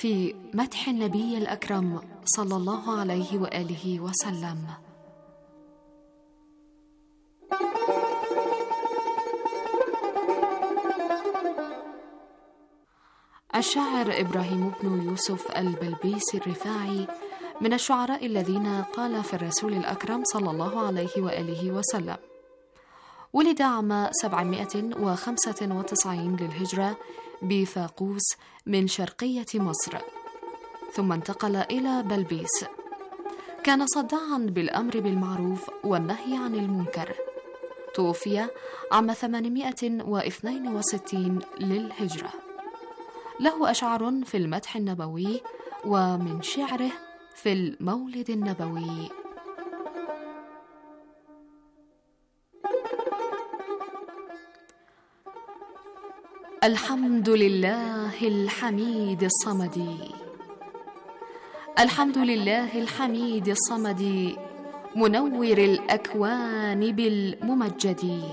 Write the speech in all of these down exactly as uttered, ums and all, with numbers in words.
في مدح النبي الأكرم صلى الله عليه وآله وسلم. الشاعر إبراهيم بن يوسف البلبيسي الرفاعي من الشعراء الذين قال في الرسول الأكرم صلى الله عليه وآله وسلم. ولد عام سبعمائة وخمسة وتسعين للهجرة بفاقوس من شرقية مصر، ثم انتقل إلى بلبيس. كان صداعا بالأمر بالمعروف والنهي عن المنكر. توفي عام ثمانمائة واثنين وستين للهجرة. له أشعار في المدح النبوي، ومن شعره في المولد النبوي: الحمد لله الحميد الصمد، الحمد لله الحميد الصمد، منور الأكوان بالممجد،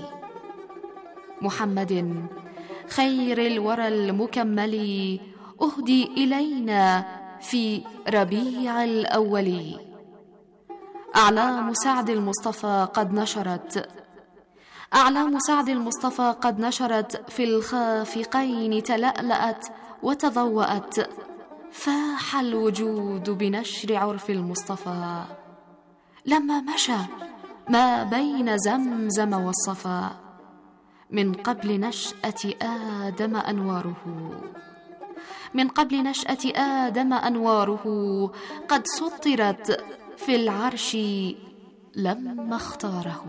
محمد خير الورى المكمل، أهدي إلينا في ربيع الأول. أعلام سعد المصطفى قد نشرت، أعلام سعد المصطفى قد نشرت، في الخافقين تلألأت وتضوأت، فاح الوجود بنشر عرف المصطفى، لما مشى ما بين زمزم والصفا، من قبل نشأة آدم أنواره، من قبل نشأة آدم أنواره، قد سطرت في العرش لما اختاره.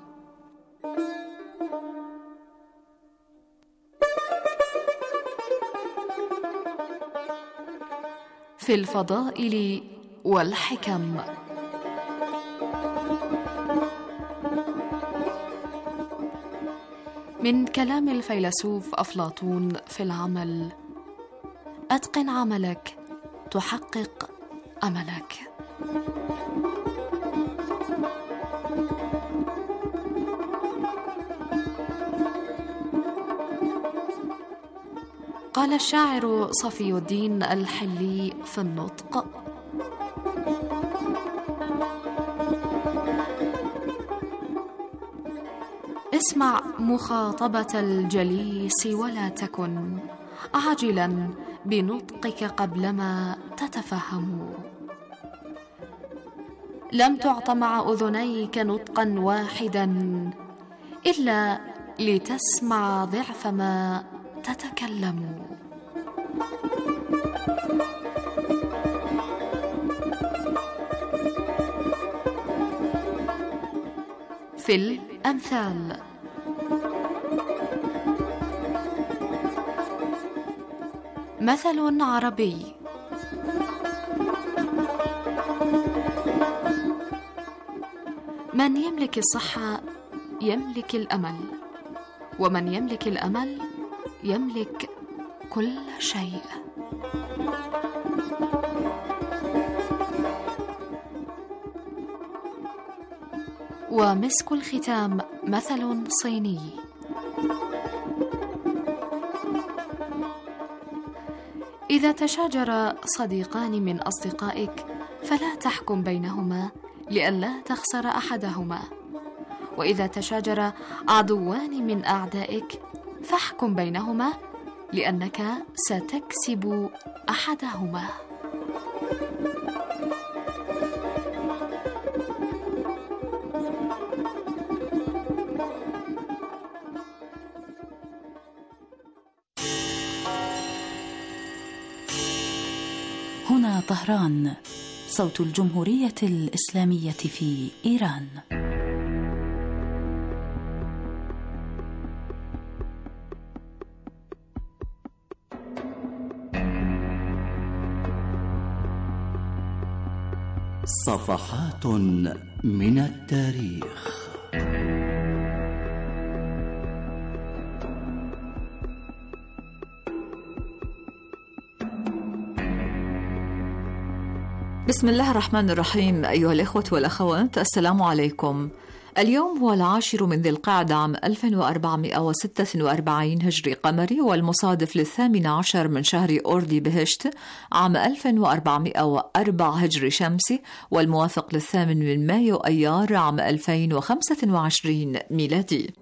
في الفضائل والحكم. من كلام الفيلسوف أفلاطون في العمل: أتقن عملك تحقق أملك. قال الشاعر صفي الدين الحلي في النطق: اسمع مخاطبة الجليس ولا تكن عاجلا بنطقك قبلما تتفهم. لم تعط مع أذنيك نطقا واحدا إلا لتسمع ضعف ما تتكلم. في الأمثال: مثل عربي: من يملك الصحة يملك الأمل، ومن يملك الأمل يملك كل شيء. ومسك الختام مثل صيني: إذا تشاجر صديقان من أصدقائك فلا تحكم بينهما لئلا تخسر أحدهما، وإذا تشاجر عدوان من أعدائك فاحكم بينهما لأنك ستكسب أحدهما. هنا طهران، صوت الجمهورية الإسلامية في إيران. صفحات من التاريخ. بسم الله الرحمن الرحيم. أيها الإخوة والأخوات، السلام عليكم. اليوم هو العاشر من ذي القعدة عام ألف وأربعمائة وستة وأربعين هجري قمري، والمصادف للثامن عشر من شهر أوردي بهشت عام ألف وأربعمائة وأربعة هجري شمسي، والموافق للثامن من مايو أيار عام ألفين وخمسة وعشرين ميلادي.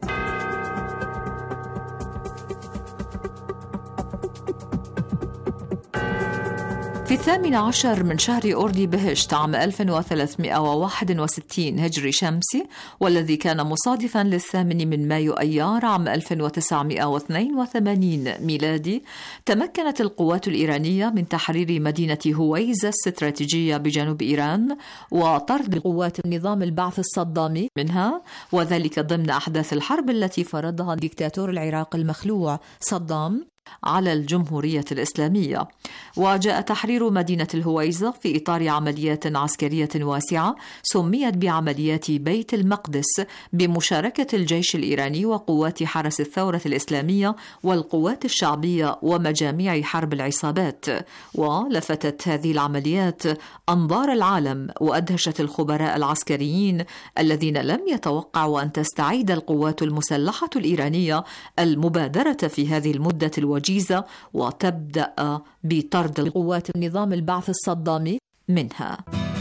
في الثامن عشر من شهر أوردي بهشت عام ألف وثلاثمائة وواحد وستين هجري شمسي، والذي كان مصادفا للثامن من مايو أيار عام ألف وتسعمائة واثنين وثمانين ميلادي، تمكنت القوات الإيرانية من تحرير مدينة هويزة الاستراتيجية بجنوب إيران وطرد قوات النظام البعث الصدامي منها، وذلك ضمن أحداث الحرب التي فرضها ديكتاتور العراق المخلوع صدام على الجمهورية الإسلامية. وجاء تحرير مدينة الهويزة في إطار عمليات عسكرية واسعة سميت بعمليات بيت المقدس بمشاركة الجيش الإيراني وقوات حرس الثورة الإسلامية والقوات الشعبية ومجاميع حرب العصابات. ولفتت هذه العمليات أنظار العالم وأدهشت الخبراء العسكريين الذين لم يتوقعوا أن تستعيد القوات المسلحة الإيرانية المبادرة في هذه المدة الوجيزة وتبدأ بطرد قوات النظام البعث الصدامي منها.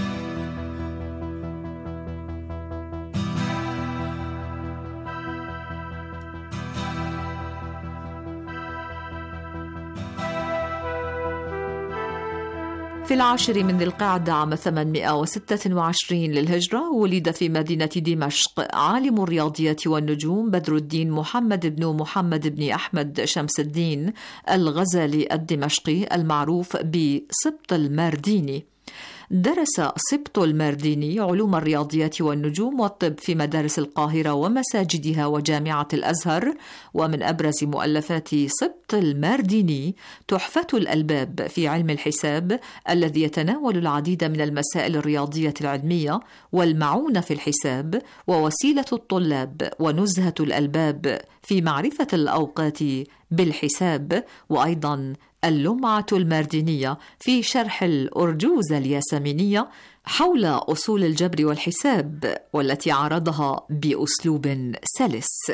في العاشر من ذي القعدة عام ثمانمائة وستة وعشرين للهجرة ولد في مدينة دمشق عالم الرياضيات والنجوم بدر الدين محمد بن محمد بن أحمد شمس الدين الغزالي الدمشقي المعروف بسبط المارديني. درس سبط المارديني علوم الرياضيات والنجوم والطب في مدارس القاهرة ومساجدها وجامعة الأزهر، ومن أبرز مؤلفات سبط المارديني تحفة الألباب في علم الحساب الذي يتناول العديد من المسائل الرياضية العلمية، والمعونة في الحساب، ووسيلة الطلاب، ونزهة الألباب في معرفة الأوقات بالحساب، وأيضا اللمعة الماردينية في شرح الأرجوزة الياسمينية حول أصول الجبر والحساب، والتي عرضها بأسلوب سلس.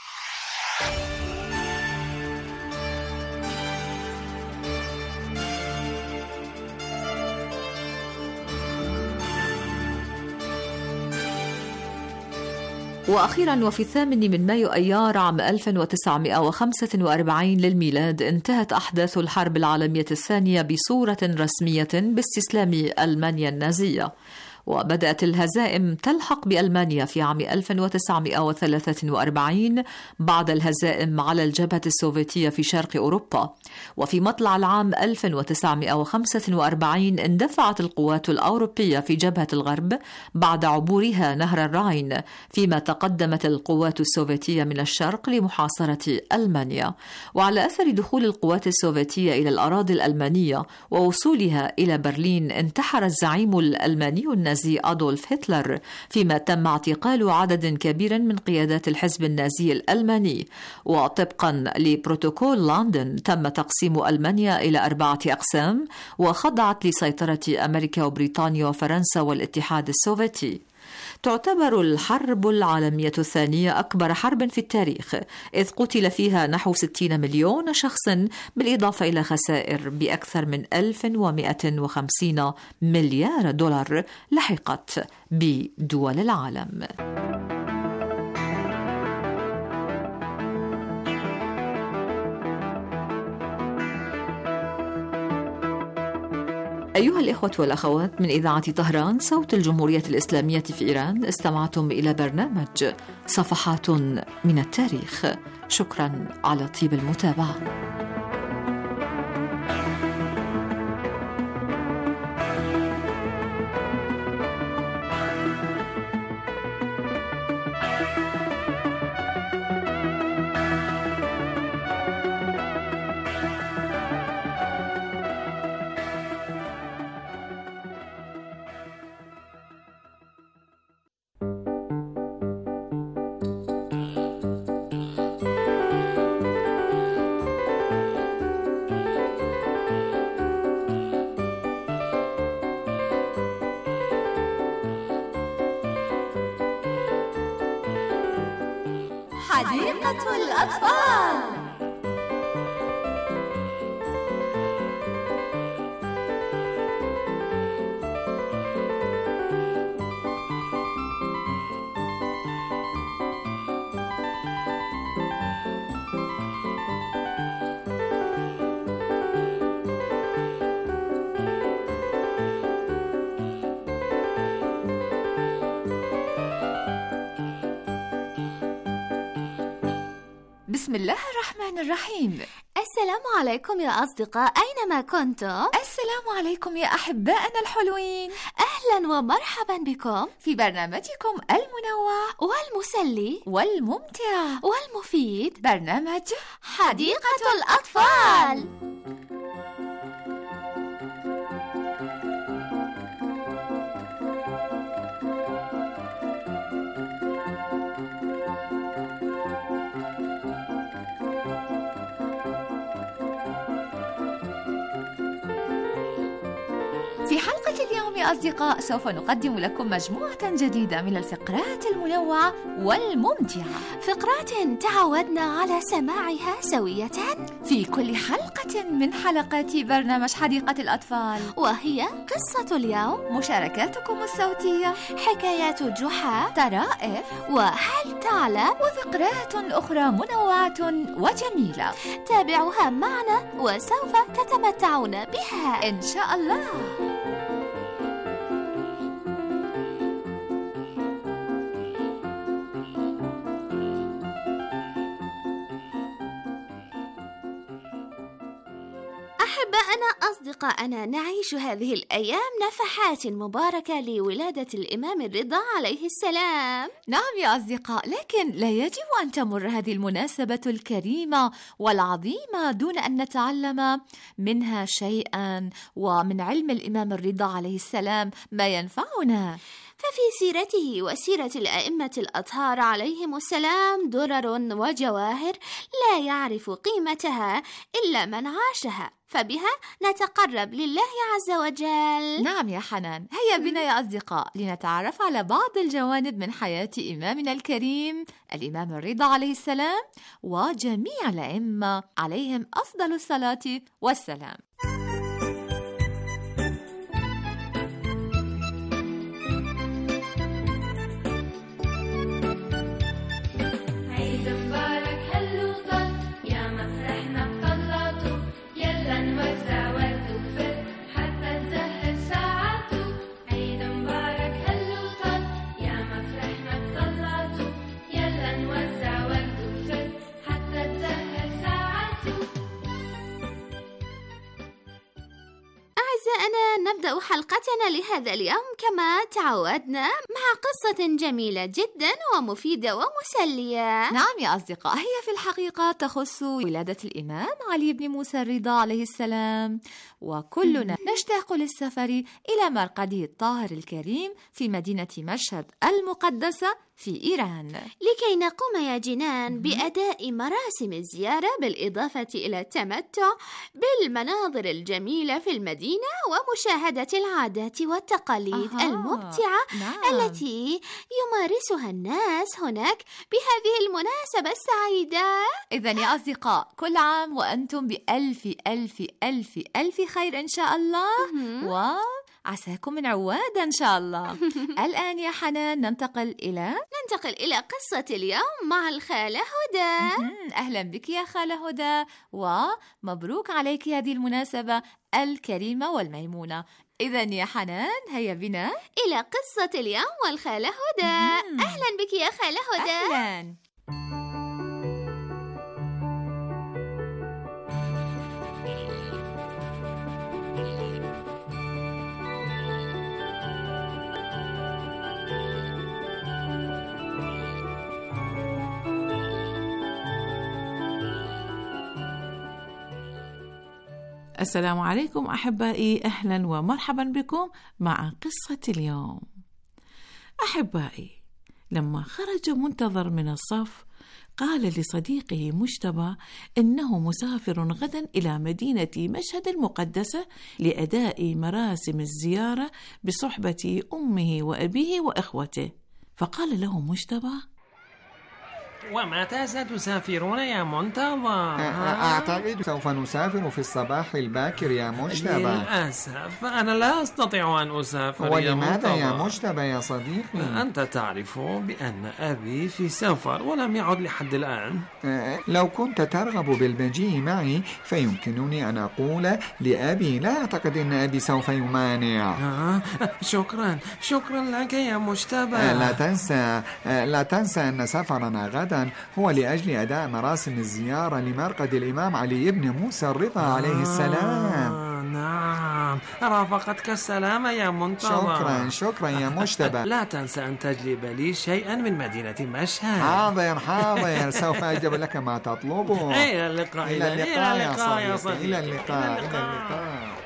وأخيرا وفي الثامن من مايو أيار عام ألف وتسعمائة وخمسة وأربعين للميلاد انتهت أحداث الحرب العالمية الثانية بصورة رسمية باستسلام ألمانيا النازية، وبدأت الهزائم تلحق بألمانيا في عام ألف وتسعمائة وثلاثة وأربعين بعد الهزائم على الجبهة السوفيتية في شرق أوروبا. وفي مطلع العام ألف وتسعمائة وخمسة وأربعين اندفعت القوات الأوروبية في جبهة الغرب بعد عبورها نهر الراين، فيما تقدمت القوات السوفيتية من الشرق لمحاصرة ألمانيا. وعلى أثر دخول القوات السوفيتية إلى الأراضي الألمانية ووصولها إلى برلين، انتحر الزعيم الألماني النازي أدولف هتلر، فيما تم اعتقال عدد كبير من قيادات الحزب النازي الألماني. وطبقا لبروتوكول لندن تم تقسيم ألمانيا إلى أربعة أقسام، وخضعت لسيطرة أمريكا وبريطانيا وفرنسا والاتحاد السوفيتي. تعتبر الحرب العالمية الثانية أكبر حرب في التاريخ، إذ قتل فيها نحو ستين مليون شخص، بالإضافة إلى خسائر بأكثر من ألف ومئة وخمسين مليار دولار لحقت بدول العالم. أيها الإخوة والأخوات، من إذاعة طهران صوت الجمهورية الإسلامية في إيران، استمعتم إلى برنامج صفحات من التاريخ. شكرا على طيب المتابعة. حديقة الأطفال. بسم الله الرحمن الرحيم. السلام عليكم يا أصدقاء، أينما كنتم. السلام عليكم يا أحبائنا الحلوين. أهلا ومرحبا بكم في برنامجكم المنوع والمسلي والممتع والمفيد، برنامج حديقة الأطفال. في حلقة اليوم يا أصدقاء سوف نقدم لكم مجموعة جديدة من الفقرات المنوعة والممتعة، فقرات تعودنا على سماعها سوية في كل حلقة من حلقات برنامج حديقة الأطفال، وهي قصة اليوم، مشاركاتكم الصوتية، حكايات جحا، طرائف، وهل تعلم، وفقرات أخرى منوعة وجميلة. تابعوها معنا وسوف تتمتعون بها إن شاء الله. أحبائنا أصدقائنا، نعيش هذه الأيام نفحات مباركة لولادة الإمام الرضا عليه السلام. نعم يا أصدقاء، لكن لا يجب أن تمر هذه المناسبة الكريمة والعظيمة دون أن نتعلم منها شيئا، ومن علم الإمام الرضا عليه السلام ما ينفعنا. ففي سيرته وسيرة الأئمة الأطهار عليهم السلام درر وجواهر لا يعرف قيمتها إلا من عاشها، فبها نتقرب لله عز وجل. نعم يا حنان، هيا بنا يا أصدقاء لنتعرف على بعض الجوانب من حياة إمامنا الكريم الإمام الرضا عليه السلام وجميع الأئمة عليهم أفضل الصلاة والسلام. أعزائنا، نبدأ حلقتنا لهذا اليوم كما تعودنا مع قصة جميلة جدا ومفيدة ومسلية. نعم يا أصدقاء، هي في الحقيقة تخص ولادة الإمام علي بن موسى الرضا عليه السلام، وكلنا نشتاق للسفر إلى مرقده الطاهر الكريم في مدينة مشهد المقدسة في إيران، لكي نقوم يا جنان بأداء مراسم الزيارة بالإضافة إلى التمتع بالمناظر الجميلة في المدينة ومشاهدة العادات والتقاليد أها. الممتعة نعم. التي يمارسها الناس هناك بهذه المناسبة السعيدة. إذن يا أصدقاء، كل عام وأنتم بألف ألف ألف ألف خير إن شاء الله، و عساكم من عواد إن شاء الله. الآن يا حنان ننتقل إلى ننتقل إلى قصة اليوم مع الخالة هدى. أهلا بك يا خالة هدى، ومبروك عليك هذه المناسبة الكريمة والميمونة. إذن يا حنان هيا بنا إلى قصة اليوم والخالة هدى. أهلا بك يا خالة هدى. أهلا. السلام عليكم أحبائي، أهلا ومرحبا بكم مع قصة اليوم. أحبائي، لما خرج منتظر من الصف قال لصديقه مجتبى إنه مسافر غدا إلى مدينة مشهد المقدسة لأداء مراسم الزيارة بصحبة أمه وأبيه وإخوته. فقال له مجتبى: ومتى ستسافرون يا منتظر؟ أعتقد سوف نسافر في الصباح الباكر يا مجتبى. للأسف أنا لا أستطيع أن أسافر. ولماذا يا مجتبى يا صديقي؟ أنت تعرف بأن أبي في سفر ولم يعد لحد الآن. لو كنت ترغب بالمجيء معي فيمكنني أن أقول لأبي. لا أعتقد أن أبي سوف يمانع. آه شكرا شكرا لك يا مجتبى. لا تنسى لا تنسى أن سفرنا غدا هو لأجل أداء مراسم الزيارة لمرقد الإمام علي بن موسى الرضا آه عليه السلام. نعم رافقتك السلامة يا منتظر. شكرا شكرا يا مجتبى. لا تنسى أن تجلب لي شيئا من مدينة مشهد. حاضر حاضر سوف أجلب لك ما تطلبه. إلى اللقاء. إلى اللقاء يا صديقي. إلى اللقاء. إلى اللقاء.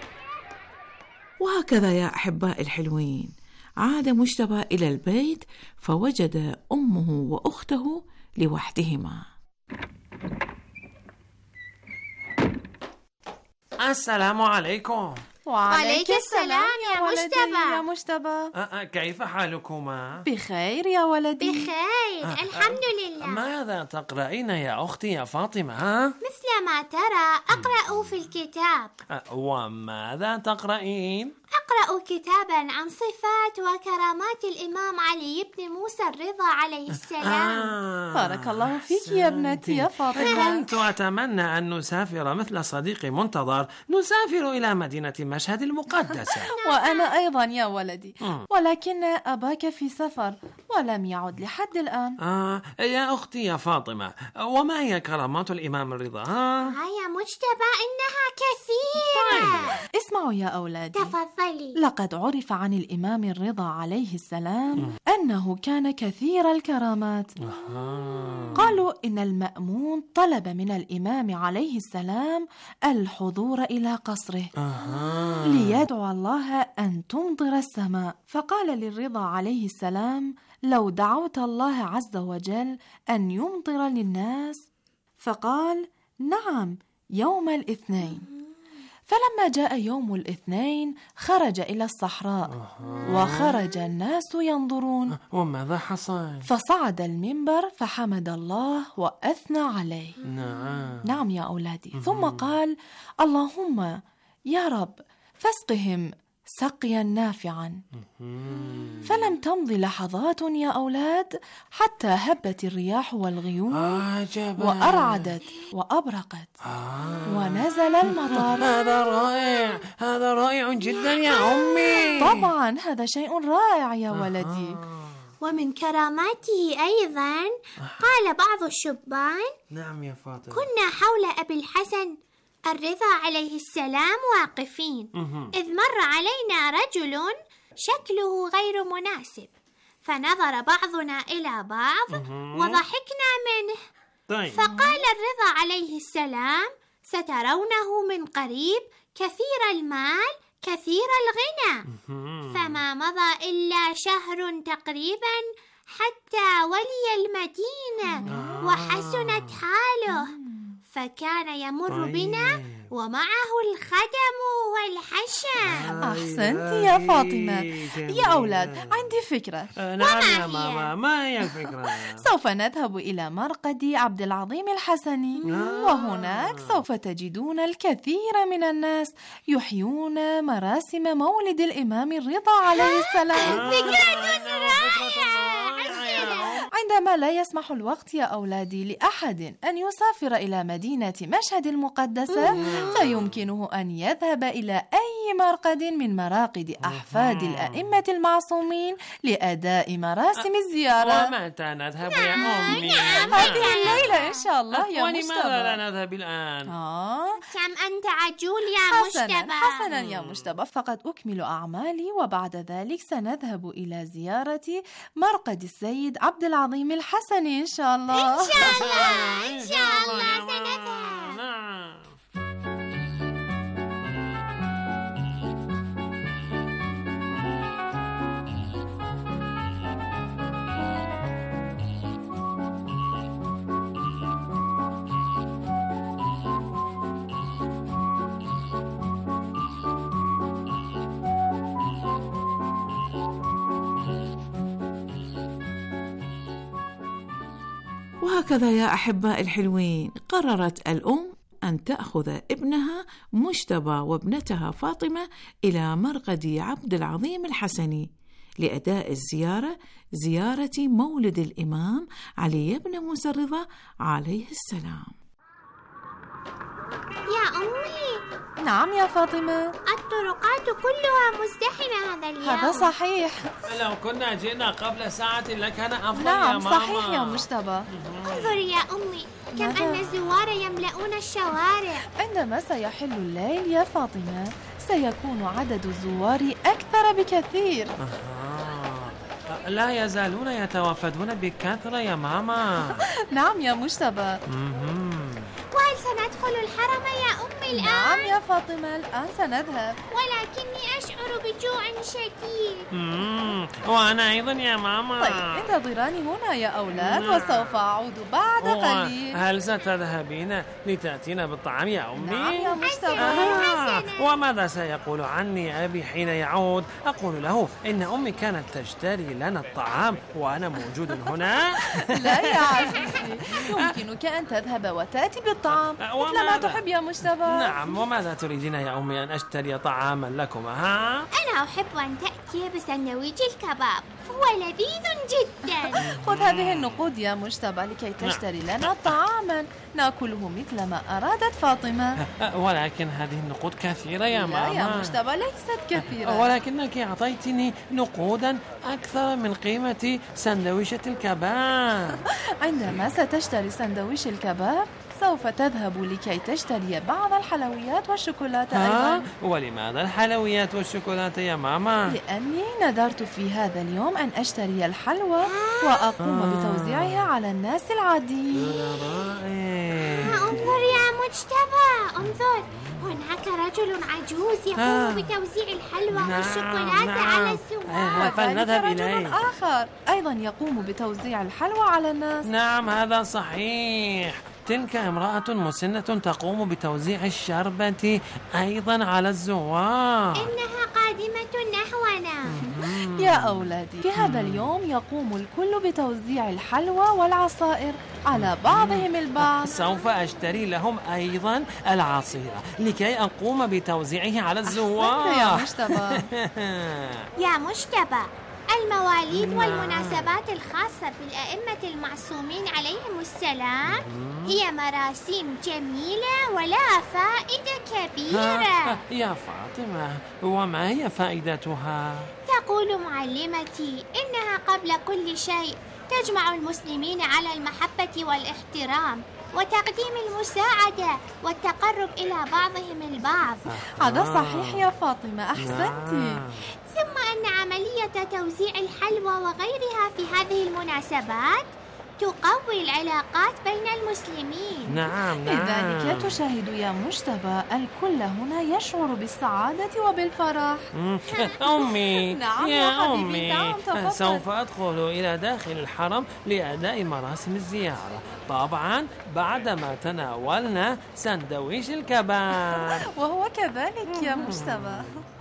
وهكذا يا أحباء الحلوين عاد مجتبى إلى البيت فوجد أمه وأخته لوحدهما. السلام عليكم. وعليك السلام يا مجتبى. يا مجتبى أه كيف حالكما؟ بخير يا ولدي. بخير أه الحمد لله. ماذا تقرأين يا أختي يا فاطمة؟ ها؟ مثل ما ترى أقرأ في الكتاب. أه وماذا تقرأين؟ أقرأ كتابا عن صفات وكرامات الإمام علي بن موسى الرضا عليه السلام. آه بارك الله فيك يا ابنتي يا فاطمة. كنت أتمنى أن نسافر مثل صديقي منتظر، نسافر إلى مدينة مشهد المقدسة. وأنا أيضا يا ولدي، ولكن أباك في سفر ولم يعد لحد الآن. آه يا أختي يا فاطمة، وما هي كرامات الإمام الرضا؟ ها يا مجتبى إنها كثيرة. طيب. اسمعوا يا أولادي، تفضلي. لقد عرف عن الإمام الرضا عليه السلام أنه كان كثير الكرامات. قالوا إن المأمون طلب من الإمام عليه السلام الحضور إلى قصره ليدعو الله أن تمطر السماء، فقال للرضا عليه السلام: لو دعوت الله عز وجل أن يمطر للناس، فقال: نعم يوم الاثنين. فلما جاء يوم الاثنين خرج إلى الصحراء وخرج الناس ينظرون. وماذا حصل؟ فصعد المنبر فحمد الله وأثنى عليه. نعم نعم يا أولادي. ثم قال: اللهم يا رب فاسقهم سقيا نافعا. فلم تمض لحظات يا أولاد حتى هبت الرياح والغيوم عجبا. وأرعدت وأبرقت آه. ونزل المطر. هذا رائع، هذا رائع جدا يا أمي. طبعا هذا شيء رائع يا ولدي. ومن كراماته أيضا قال بعض الشبان: نعم يا فاطمة، كنا حول أبي الحسن الرضا عليه السلام واقفين، إذ مر علينا رجل شكله غير مناسب، فنظر بعضنا إلى بعض وضحكنا منه. طيب. فقال الرضا عليه السلام: سترونه من قريب كثير المال كثير الغنى. فما مضى إلا شهر تقريبا حتى ولي المدينة وحسنت حاله، فكان يمر بنا ومعه الخدم والحشم. أحسنت يا فاطمة. يا أولاد عندي فكرة. نعم يا ماما، ما هي الفكرة؟ سوف نذهب إلى مرقد عبد العظيم الحسني، وهناك سوف تجدون الكثير من الناس يحيون مراسم مولد الإمام الرضا عليه السلام. فكرة رائعة. عندما لا يسمح الوقت يا أولادي لأحد أن يسافر إلى مدينة مشهد المقدسة، فيمكنه أن يذهب إلى أي مرقد من مراقد أحفاد الأئمة المعصومين لأداء مراسم الزيارة. ومتى نذهب يا أمي؟ هذه الليلة إن شاء الله يا مجتبى. ولماذا لا نذهب الآن؟ آه كم أنت عجول يا مجتبى. حسنا يا مجتبى، فقد أكمل أعمالي وبعد ذلك سنذهب إلى زيارة مرقد السيد عبد العظيم الحسني إن شاء الله. إن شاء الله إن شاء الله سنذهب. وهكذا يا أحباء الحلوين، قررت الأم أن تأخذ ابنها مجتبى وابنتها فاطمة إلى مرقد عبد العظيم الحسني لأداء الزيارة، زيارة مولد الإمام علي بن موسى الرضا عليه السلام. يا أمي. نعم يا فاطمة. الطرقات كلها مزدحمة هذا اليوم. هذا صحيح. لو كنا جئنا قبل ساعة لكان أفضل نعم يا ماما. صحيح يا مجتبى. انظري يا أمي كم ماذا؟ أن الزوار يملؤون الشوارع. عندما سيحل الليل يا فاطمة سيكون عدد الزوار أكثر بكثير. آه. لا يزالون يتوافدون بكثرة يا ماما. نعم يا مجتبى. وهل سندخل الحرم يا أمي الآن؟ نعم يا فاطمة الآن سنذهب. ولكني أشعر بجوع شديد. مم. وأنا أيضا يا ماما. طيب انتظراني هنا يا أولاد. نعم. وسوف أعود بعد قليل. هل ستذهبين لتأتينا بالطعام يا أمي؟ نعم يا مجتبى. آه. وماذا سيقول عني أبي حين يعود؟ أقول له إن أمي كانت تشتري لنا الطعام وأنا موجود هنا. لا يا عزيزي، يمكنك أن تذهب وتأتي بالطعام مثل ما تحب يا مجتبى. نعم. وماذا تريدين يا أمي أن أشتري طعاما لكم؟ ها؟ أنا أحب أن تأتي بسندويش الكباب، هو لذيذ جدا. خذ هذه النقود يا مجتبى لكي تشتري لنا طعاما نأكله مثل ما أرادت فاطمة. ولكن هذه النقود كثيرة يا ماما. لا يا مجتبى ليست كثيرة. ولكنك أعطيتني نقودا أكثر من قيمة سندويشة الكباب. عندما ستشتري سندويش الكباب سوف تذهب لكي تشتري بعض الحلويات والشوكولاتة أيضا. ولماذا الحلويات والشوكولاتة يا ماما؟ لأني نذرت في هذا اليوم أن أشتري الحلوى وأقوم آه. بتوزيعها على الناس العاديين. انظر يا مجتبى، انظر هناك رجل عجوز يقوم آه. بتوزيع الحلوى نعم. والشوكولاتة نعم. على الزوار. آه. فلنذهب وذلك إليه. رجل آخر أيضا يقوم بتوزيع الحلوى على الناس. نعم هذا صحيح. تلك امرأة مسنة تقوم بتوزيع الشربة أيضا على الزوار. إنها قادمة نحونا. يا أولادي، في هذا اليوم يقوم الكل بتوزيع الحلوى والعصائر على بعضهم البعض. سوف أشتري لهم أيضا العصير لكي أقوم بتوزيعه على الزوار. أحسنت يا مجتبى. يا مجتبى، المواليد والمناسبات الخاصة بالأئمة المعصومين عليهم السلام هي مراسيم جميلة ولا فائدة كبيرة. يا فاطمة، وما هي فائدتها؟ تقول معلمتي إنها قبل كل شيء تجمع المسلمين على المحبة والاحترام وتقديم المساعدة والتقرب إلى بعضهم البعض. هذا صحيح يا فاطمة، أحسنتي. ثم أن عملية توزيع الحلوى وغيرها في هذه المناسبات تقوي العلاقات بين المسلمين. نعم نعم. لذلك تشاهد يا مجتبى الكل هنا يشعر بالسعادة وبالفرح. أمي. نعم يا يا حبيبي، أمي. نعم، تفضل. سوف أدخل إلى داخل الحرم لأداء مراسم الزيارة، طبعا بعدما تناولنا سندويش الكباب. وهو كذلك يا مجتبى.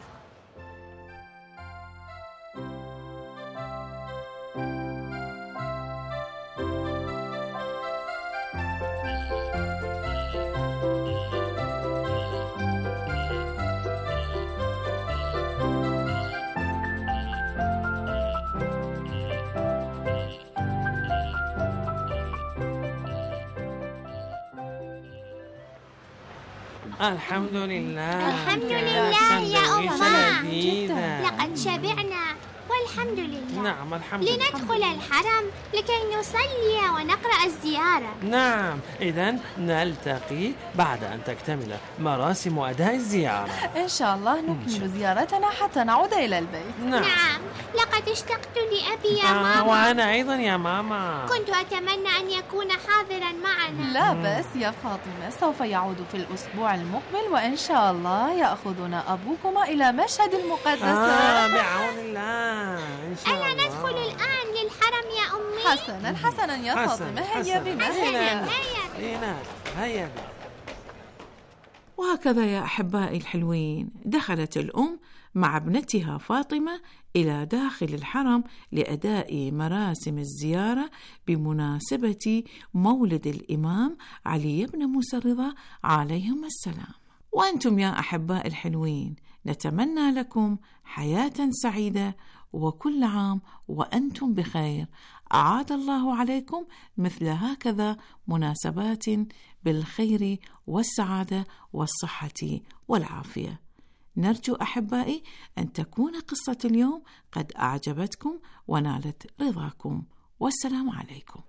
الحمد لله. الحمد لله يا أمه، لذيذة. لقد شبعنا والحمد لله. نعم الحمد لله. لندخل الحرم لكي نصلي ونقرأ الزيارة. نعم، إذا نلتقي بعد أن تكتمل مراسم أداء الزيارة. إن شاء الله نكمل زيارتنا حتى نعود إلى البيت. نعم, نعم. لقد اشتقت لأبي يا آه ماما. وأنا أيضا يا ماما. كنت أتمنى أن يكون حاضرا معنا. لا بأس يا فاطمة، سوف يعود في الأسبوع المقبل وإن شاء الله يأخذنا أبوكما إلى مشهد المقدسة. آه بعون الله إن شاء الله. ألا ندخل الآن للحرم يا أمي؟ حسنا حسنا يا حسن فاطمة، هيا حسن. بنا حسنا هيا. هيا. هيا هيا. وهكذا يا أحبائي الحلوين، دخلت الأم مع ابنتها فاطمة إلى داخل الحرم لأداء مراسم الزيارة بمناسبة مولد الإمام علي بن موسى الرضا عليهم السلام. وأنتم يا أحبائي الحلوين، نتمنى لكم حياة سعيدة، وكل عام وأنتم بخير. أعاد الله عليكم مثل هكذا مناسبات بالخير والسعادة والصحة والعافية. نرجو أحبائي أن تكون قصة اليوم قد أعجبتكم ونالت رضاكم، والسلام عليكم.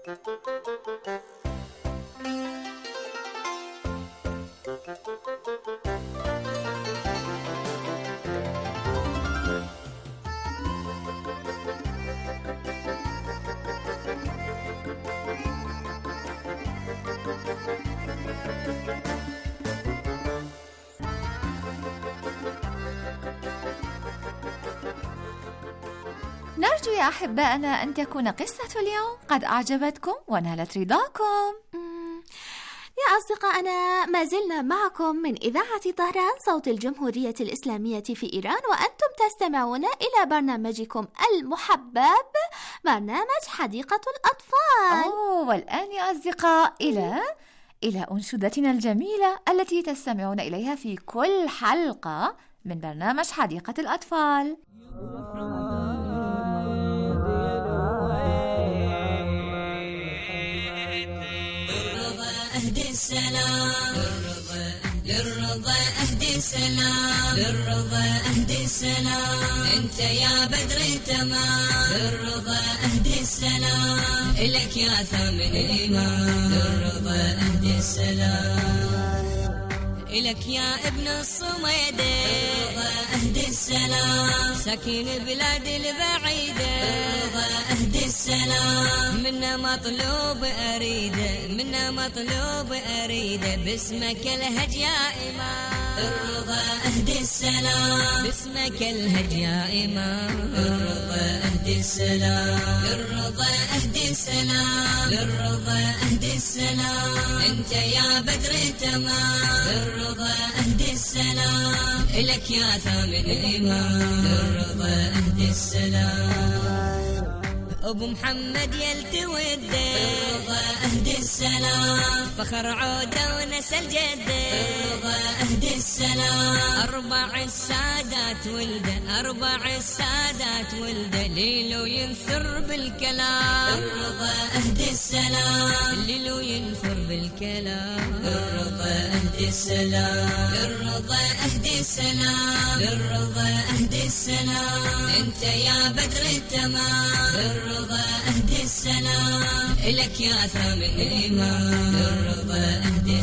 نرجو يا أحبائنا أن تكون قصة اليوم قد أعجبتكم ونالت رضاكم. يا أصدقائنا، ما زلنا معكم من إذاعة طهران صوت الجمهورية الإسلامية في إيران، وأنتم تستمعون إلى برنامجكم المحبب، برنامج حديقة الأطفال. أوه، والآن يا أصدقاء إلى إلى أنشودتنا الجميلة التي تستمعون إليها في كل حلقة من برنامج حديقة الأطفال. السلام للرضا أهدي السلام للرضا أهدي السلام أنت يا بدر تمام للرضا أهدي السلام إلك يا ثامن الإمام للرضا أهدي السلام إلك يا ابن الصميد للرضا أهدي السلام سكين البلاد البعيدة للرضا أهدي السلام منا مطلوب أريده منا مطلوب أريده باسمك الهج يا إمام الرضا أهدي السلام باسمك الهج يا إمام الرضا أهدي السلام للرضا أهدي السلام للرضا أهدي السلام أنت يا بدر تمام للرضا أهدي السلام إلك يا ثامن الإمام للرضا أهدي السلام أبو محمد يلتوي الرضا أهدي السلام فخر عودة ونسل جده الرضا أهدي السلام أربع السادات ولده أربع السادات ولده ليلو ينثر بالكلام الرضا أهدي السلام ليلو ينثر بالكلام الرضا أهدي السلام الرضا أهدي السلام للرضا أهدي السلام أنت يا بدر التمام للرضا أهدي السلام إلك يا ثامن الإمام للرضا أهدي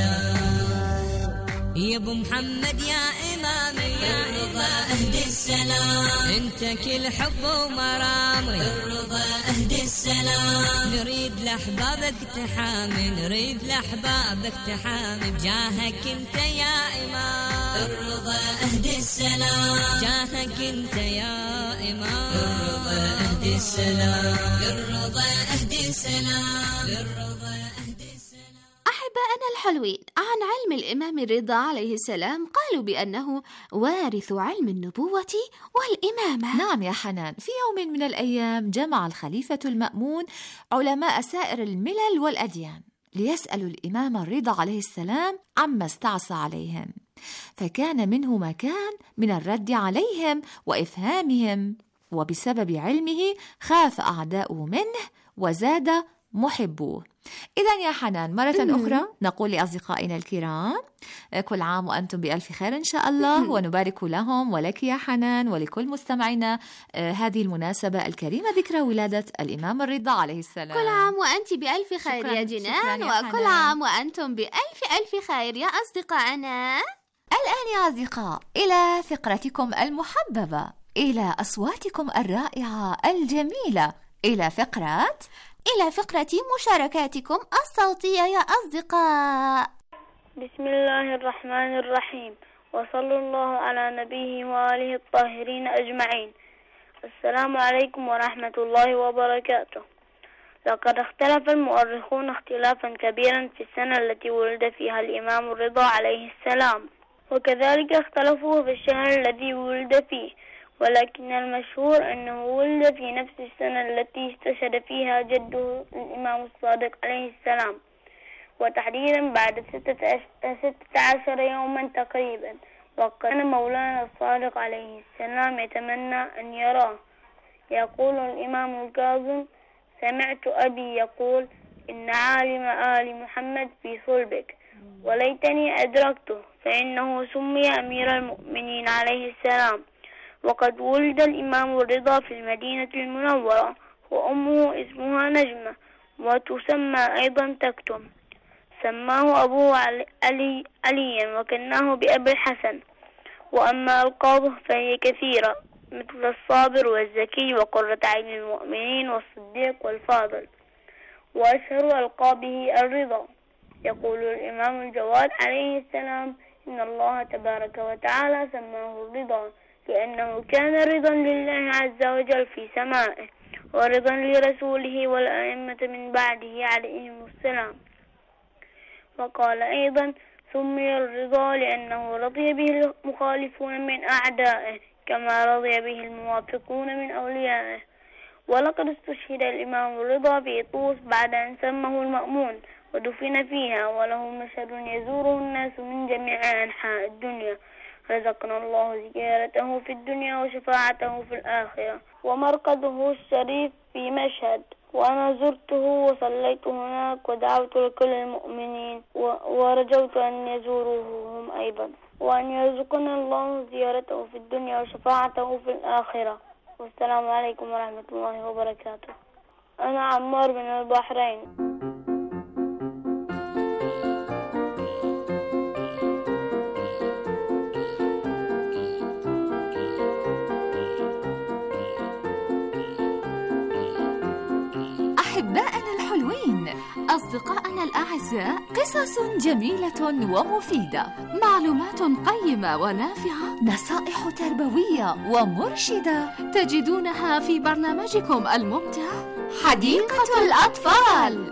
السلام يا ابو محمد يا إمامي للرضا أهدي السلام أنت كل حب ومرامي للرضا أهدي السلام نريد لأحبابك تحامي نريد لأحبابك تحامي بجاهك أنت يا إمام للرضا أهدي السلام جاهك أنت يا إمام للرضا أهدي السلام للرضا أهدي السلام للرضا أهدي السلام. أحبائنا الحلوين، عن علم الإمام الرضا عليه السلام قالوا بأنه وارث علم النبوة والإمامة. نعم يا حنان، في يوم من الأيام جمع الخليفة المأمون علماء سائر الملل والأديان ليسألوا الإمام الرضا عليه السلام عما استعصى عليهم، فكان منه ما كان من الرد عليهم وإفهامهم، وبسبب علمه خاف أعداؤه منه وزاد محبوه. إذن يا حنان، مرة مم. أخرى نقول لأصدقائنا الكرام كل عام وأنتم بألف خير إن شاء الله، مم. ونبارك لهم ولك يا حنان ولكل مستمعينا هذه المناسبة الكريمة، ذكرى ولادة الإمام الرضا عليه السلام. كل عام وأنت بألف خير يا جنان، وكل عام وأنتم بألف ألف خير يا أصدقائنا. الآن يا أصدقاء إلى فقرتكم المحببة، إلى أصواتكم الرائعة الجميلة، إلى فقرة إلى فقرة مشاركاتكم الصوتية يا أصدقاء. بسم الله الرحمن الرحيم، وصلى الله على نبيه وآله الطاهرين أجمعين. السلام عليكم ورحمة الله وبركاته. فقد اختلف المؤرخون اختلافا كبيرا في السنة التي ولد فيها الإمام الرضا عليه السلام، وكذلك اختلفوا في الشهر الذي ولد فيه، ولكن المشهور أنه ولد في نفس السنة التي استشهد فيها جده الإمام الصادق عليه السلام، وتحديدا بعد ستة عشر يوما تقريبا. وكان مولانا الصادق عليه السلام يتمنى أن يراه. يقول الإمام الكاظم: سمعت أبي يقول إن عالم آل محمد في صلبك، وليتني أدركته، فإنه سمي أمير المؤمنين عليه السلام. وقد ولد الإمام الرضا في المدينة المنورة، وأمه اسمها نجمة، وتسمى أيضا تكتم. سماه أبوه علي عليا وكناه بأبي الحسن. وأما ألقابه فهي كثيرة، مثل الصابر والزكي وقرة عين المؤمنين والصديق والفاضل، وأشهر ألقابه الرضا. يقول الإمام الجواد عليه السلام: إن الله تبارك وتعالى سماه الرضا لأنه كان رضا لله عز وجل في سمائه، ورضا لرسوله والأئمة من بعده عليهم السلام. وقال أيضا: سمي الرضا لأنه رضي به المخالفون من أعدائه، كما رضي به الموافقون من أوليائه. ولقد استشهد الإمام الرضا في طوس بعد أن سمه المأمون، ودفن فيها، وله مشهد يزوره الناس من جميع أنحاء الدنيا. رزقنا الله زيارته في الدنيا وشفاعته في الآخرة. ومرقده الشريف في مشهد، وأنا زرته وصليت هناك، ودعوت لكل المؤمنين، ورجوت أن يزوروه هم أيضا، وأن يرزقنا الله زيارته في الدنيا وشفاعته في الآخرة. والسلام عليكم ورحمة الله وبركاته. أنا عمار من البحرين. أحبائنا الحلوين، أصدقائنا الأعزاء، قصص جميلة ومفيدة، معلومات قيمة ونافعة، نصائح تربوية ومرشدة تجدونها في برنامجكم الممتع حديقة الأطفال.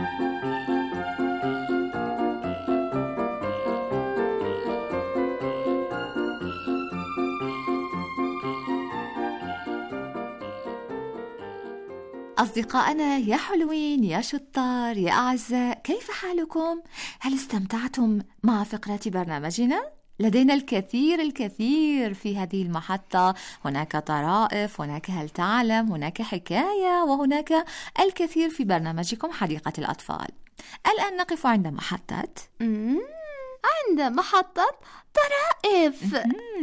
أصدقائنا يا حلوين، يا شطار، يا أعزاء، كيف حالكم؟ هل استمتعتم مع فقرة برنامجنا؟ لدينا الكثير الكثير في هذه المحطة، هناك طرائف، هناك هل تعلم، هناك حكاية، وهناك الكثير في برنامجكم حديقة الأطفال. الآن نقف عند محطة عند محطة طرائف.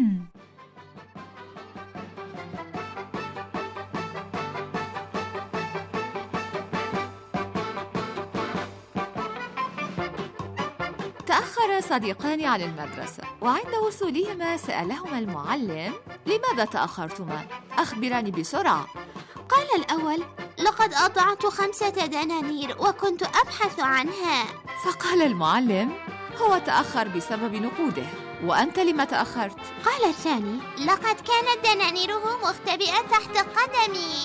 تأخر صديقان عن المدرسة، وعند وصولهما سألهما المعلم: لماذا تأخرتما؟ أخبراني بسرعة. قال الأول: لقد أضعت خمسة دنانير وكنت أبحث عنها. فقال المعلم: هو تأخر بسبب نقوده، وأنت لما تأخرت؟ قال الثاني: لقد كانت دنانيره مختبئة تحت قدمي.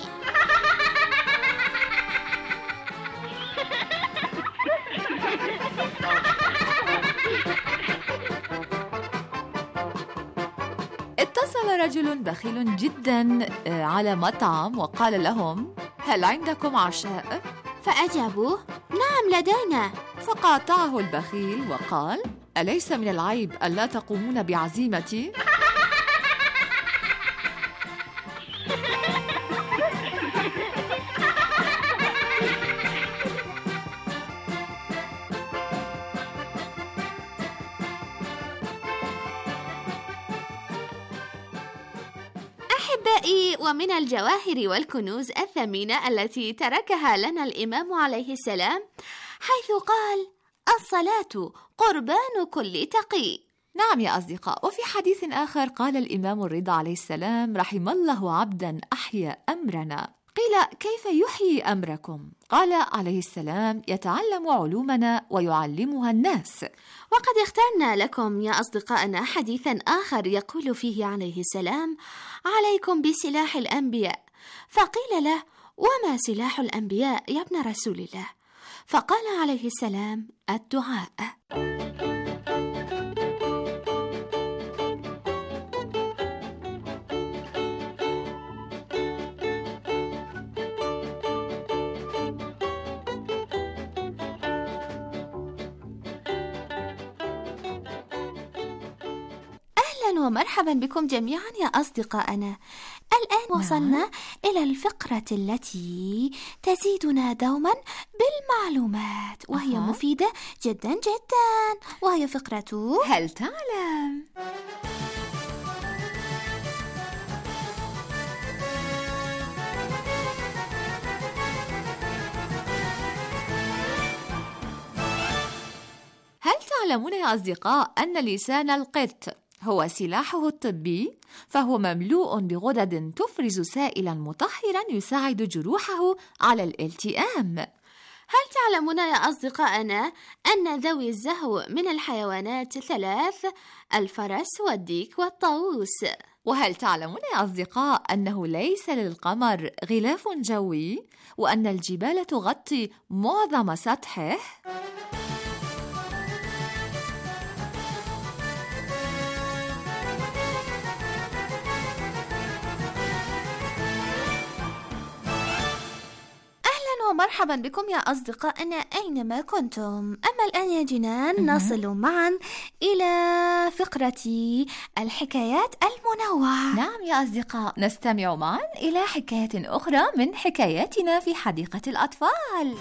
اتصل رجل بخيل جدا على مطعم وقال لهم: هل عندكم عشاء؟ فأجابوه: نعم لدينا. فقاطعه البخيل وقال: أليس من العيب ألا تقومون بعزيمتي؟ أحبائي، ومن الجواهر والكنوز الثمينة التي تركها لنا الإمام عليه السلام حيث قال: الصلاة قربان كل تقي. نعم يا أصدقاء. وفي حديث آخر قال الإمام الرضا عليه السلام: رحم الله عبدا أحيا أمرنا. قيل: كيف يحيي أمركم؟ قال عليه السلام: يتعلم علومنا ويعلمها الناس. وقد اخترنا لكم يا أصدقائنا حديثا آخر يقول فيه عليه السلام: عليكم بسلاح الأنبياء. فقيل له: وما سلاح الأنبياء يا ابن رسول الله؟ فقال عليه السلام: الدعاء. ومرحبا بكم جميعا يا أصدقائنا. الآن وصلنا نعم. إلى الفقرة التي تزيدنا دوما بالمعلومات، وهي أه. مفيدة جدا جدا، وهي فقرة هل تعلم؟ هل تعلمون يا أصدقاء أن لسان القط هو سلاحه الطبي؟ فهو مملوء بغدد تفرز سائلا مطهرا يساعد جروحه على الالتئام. هل تعلمون يا أصدقائنا أن ذوي الزهو من الحيوانات ثلاث: الفرس والديك والطاووس؟ وهل تعلمون يا أصدقاء أنه ليس للقمر غلاف جوي، وأن الجبال تغطي معظم سطحه؟ ومرحبا بكم يا أصدقائنا أينما كنتم. أما الآن يا جنان نصل معا إلى فقرة الحكايات المنوعة. نعم يا أصدقاء، نستمع معا إلى حكاية أخرى من حكاياتنا في حديقة الأطفال.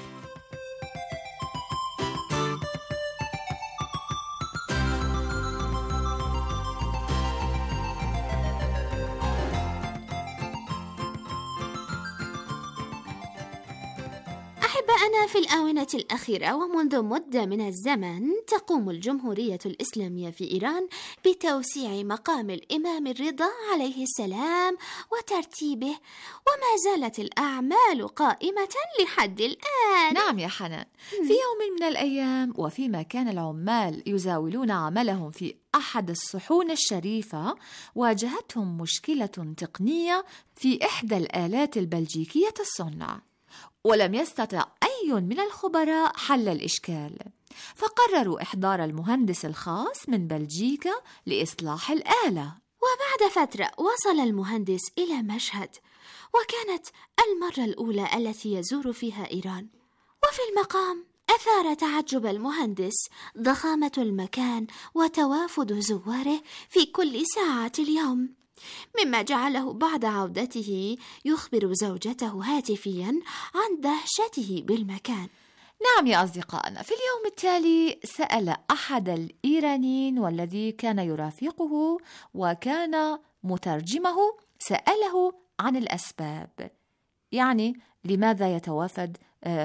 أنا في الآونة الأخيرة ومنذ مدة من الزمن تقوم الجمهورية الإسلامية في إيران بتوسيع مقام الإمام الرضا عليه السلام وترتيبه، وما زالت الأعمال قائمة لحد الآن. نعم يا حنان، في يوم من الأيام وفيما كان العمال يزاولون عملهم في أحد الصحون الشريفة، واجهتهم مشكلة تقنية في إحدى الآلات البلجيكية الصنع، ولم يستطع أي من الخبراء حل الإشكال، فقرروا إحضار المهندس الخاص من بلجيكا لإصلاح الآلة. وبعد فترة وصل المهندس إلى مشهد، وكانت المرة الأولى التي يزور فيها إيران. وفي المقام أثار تعجب المهندس ضخامة المكان وتوافد زواره في كل ساعات اليوم، مما جعله بعد عودته يخبر زوجته هاتفيا عن دهشته بالمكان. نعم يا أصدقائنا، في اليوم التالي سأل أحد الإيرانيين والذي كان يرافقه وكان مترجمه، سأله عن الأسباب، يعني لماذا يتوافد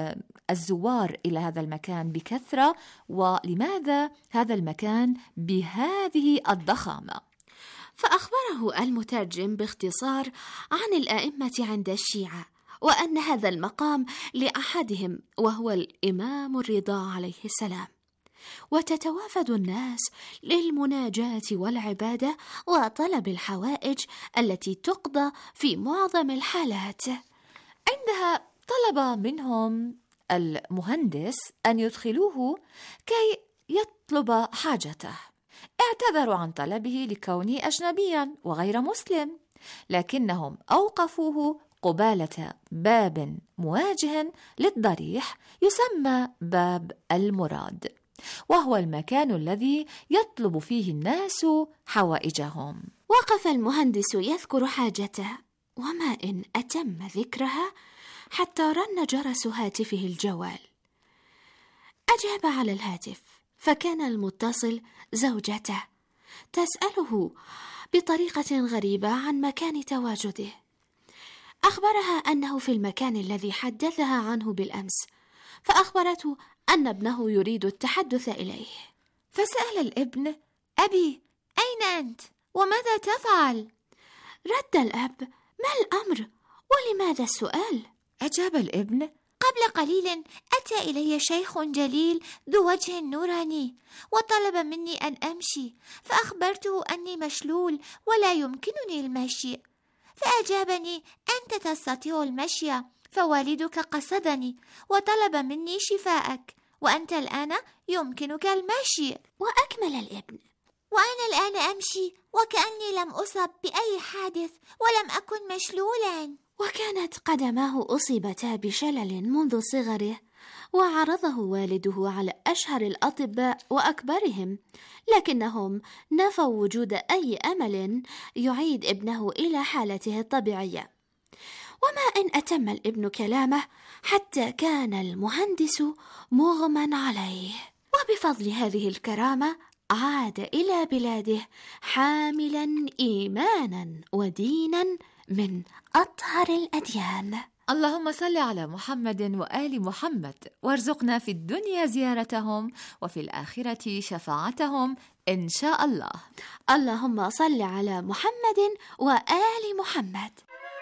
الزوار إلى هذا المكان بكثرة، ولماذا هذا المكان بهذه الضخامة. فأخبره المترجم باختصار عن الأئمة عند الشيعة، وأن هذا المقام لأحدهم وهو الإمام الرضا عليه السلام، وتتوافد الناس للمناجاة والعبادة وطلب الحوائج التي تقضى في معظم الحالات. عندها طلب منهم المهندس أن يدخلوه كي يطلب حاجته. اعتذروا عن طلبه لكونه أجنبيا وغير مسلم، لكنهم أوقفوه قبالة باب مواجه للضريح يسمى باب المراد، وهو المكان الذي يطلب فيه الناس حوائجهم. وقف المهندس يذكر حاجته، وما إن أتم ذكرها حتى رن جرس هاتفه الجوال. أجاب على الهاتف، فكان المتصل زوجته تسأله بطريقة غريبة عن مكان تواجده. أخبرها أنه في المكان الذي حدثها عنه بالأمس، فأخبرته أن ابنه يريد التحدث إليه. فسأل الابن: أبي، أين أنت؟ وماذا تفعل؟ رد الأب: ما الأمر؟ ولماذا السؤال؟ أجاب الابن: قبل قليل أتى إلي شيخ جليل ذو وجه نوراني، وطلب مني أن أمشي، فأخبرته أني مشلول ولا يمكنني المشي، فأجابني: أنت تستطيع المشي، فوالدك قصدني وطلب مني شفاءك، وأنت الآن يمكنك المشي. وأكمل الابن: وأنا الآن أمشي وكأني لم أصب بأي حادث ولم أكن مشلولا. وكانت قدماه أصيبتا بشلل منذ صغره، وعرضه والده على أشهر الأطباء وأكبرهم، لكنهم نفوا وجود أي أمل يعيد ابنه إلى حالته الطبيعية. وما إن أتم الابن كلامه حتى كان المهندس مغمى عليه، وبفضل هذه الكرامة عاد إلى بلاده حاملا إيمانا ودينا من أطهر الأديان. اللهم صل على محمد وآل محمد، وارزقنا في الدنيا زيارتهم وفي الآخرة شفاعتهم إن شاء الله. اللهم صل على محمد وآل محمد.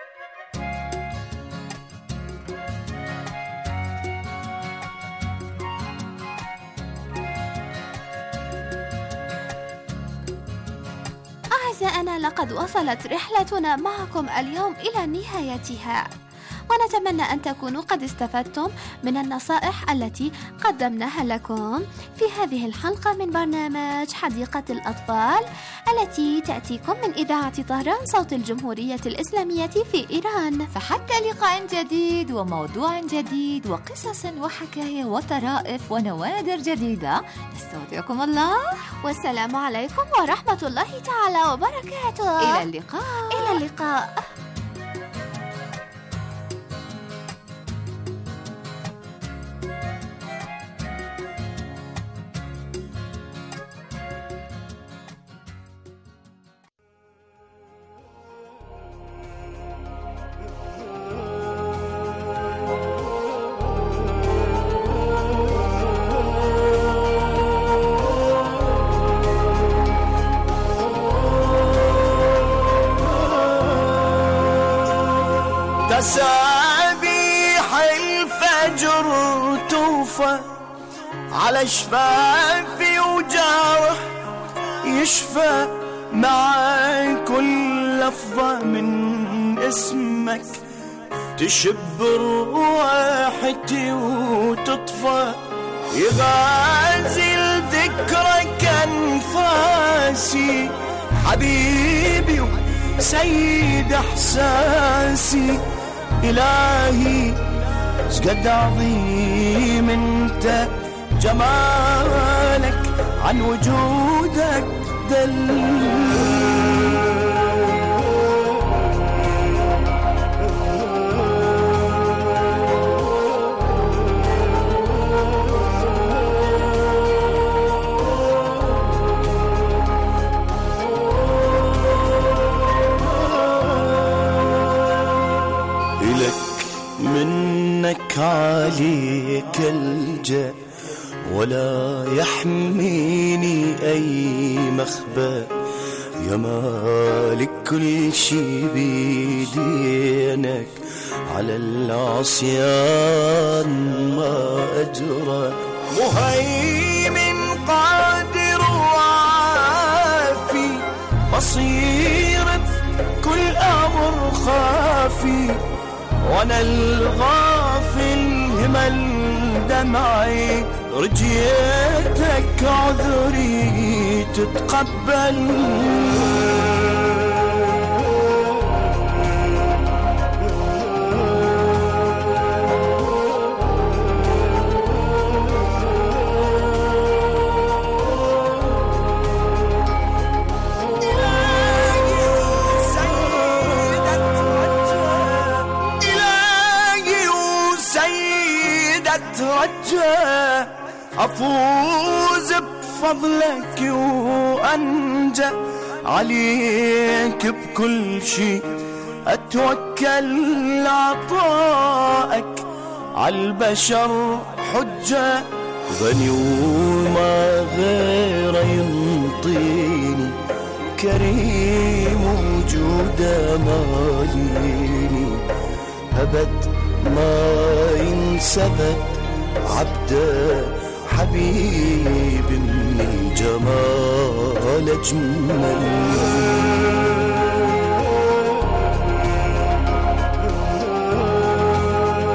أعزائنا، لقد وصلت رحلتنا معكم اليوم إلى نهايتها، ونتمنى أن تكونوا قد استفدتم من النصائح التي قدمناها لكم في هذه الحلقة من برنامج حديقة الأطفال التي تأتيكم من إذاعة طهران صوت الجمهورية الإسلامية في إيران. فحتى لقاء جديد وموضوع جديد وقصص وحكاية وطرائف ونوادر جديدة، نستودعكم الله، والسلام عليكم ورحمة الله تعالى وبركاته. إلى اللقاء. إلى اللقاء. تسابيح الفجر توفى على شفافي وجارح يشفى مع كل لفظة من اسمك، تشب رواحتي وتطفى، يغازل ذكرك أنفاسي، حبيبي سيد إحساسي، إلهي شقد عظيم انت جمالك، عن وجودك دل. منك عليك الجا ولا يحميني أي مخبى، يا مالك كل شي بيدينك، على العصيان ما أجرى، مهيمن قادر وعافي، بصير كل أمر خافي، وانا الغافل همل دمعي، رجيتك عذري تتقبل. أترجى أفوز بفضلك وأنجى عليك بكل شي، أتوكل عطائك عالبشر حجة، غني وما غير ينطيني، كريم وجوده ماليني، أبد ما ينسبت عبده، حبيب من الجمال أجمل.